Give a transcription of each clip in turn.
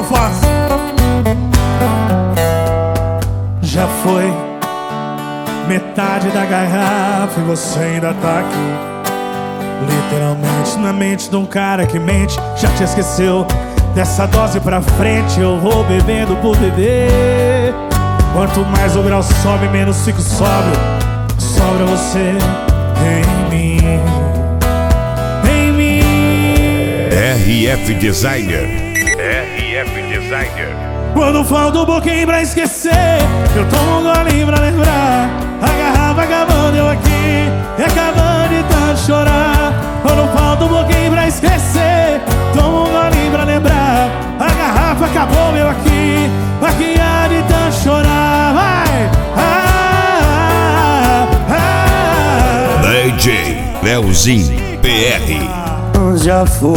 eu faço? Já foi metade da garrafa e você ainda tá aqui. Literalmente na mente de um cara que mente. Já te esqueceu? Dessa dose pra frente eu vou bebendo por beber. Quanto mais o grau sobe, menos fico sóbrio. Sobra você em mim. Em mim. RF Designer. RF Designer. Quando falta um pouquinho pra esquecer, eu tomo um golinho pra lembrar. A garrafa acabando, eu aqui, e acabando de tanto chorar. Quando falta um pouquinho pra esquecer, tomo um golinho pra lembrar. A garrafa acabou, eu aqui, há de tanto chorar. Vai! DJ Leozinho PR. Já foi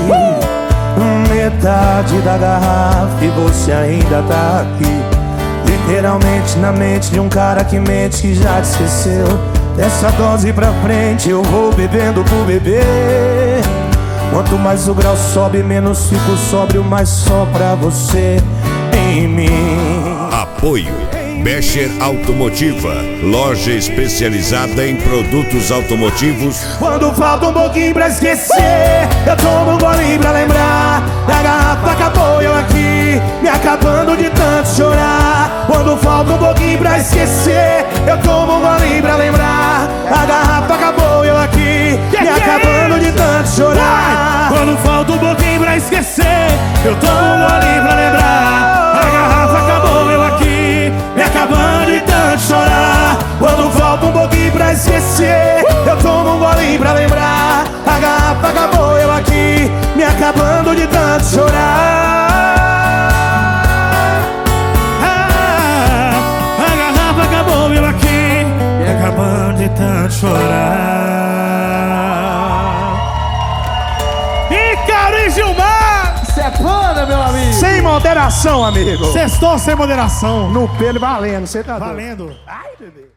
metade da garrafa e você ainda tá aqui. Literalmente na mente de um cara que mente, que já te esqueceu. Dessa dose pra frente eu vou bebendo por beber. Quanto mais o grau sobe, menos fico sóbrio, mais só pra você em mim. Apoio Becher Automotiva, loja especializada em produtos automotivos. Quando falta um pouquinho pra esquecer, eu tomo um golinho pra lembrar. A garrafa acabou, eu aqui, me acabando de tanto chorar. Quando falta um pouquinho pra esquecer, eu tomo um golinho pra lembrar. A garrafa acabou, eu aqui, me acabando de tanto chorar. Quando falta um pouquinho pra esquecer, eu tomo um golinho pra lembrar. A garrafa acabou, eu aqui, me acabando de tanto chorar. Quando falta um pouquinho pra esquecer, eu tomo um golinho pra lembrar. A garrafa acabou, eu aqui, me acabando de tanto chorar. A garrafa acabou, eu aqui, me acabando de tanto chorar. Ícaro e Gilmar! Isso é foda, meu amigo. Sem moderação, amigo. Sextou sem moderação. No pelo valendo, você tá doido. Valendo. Ai, bebê.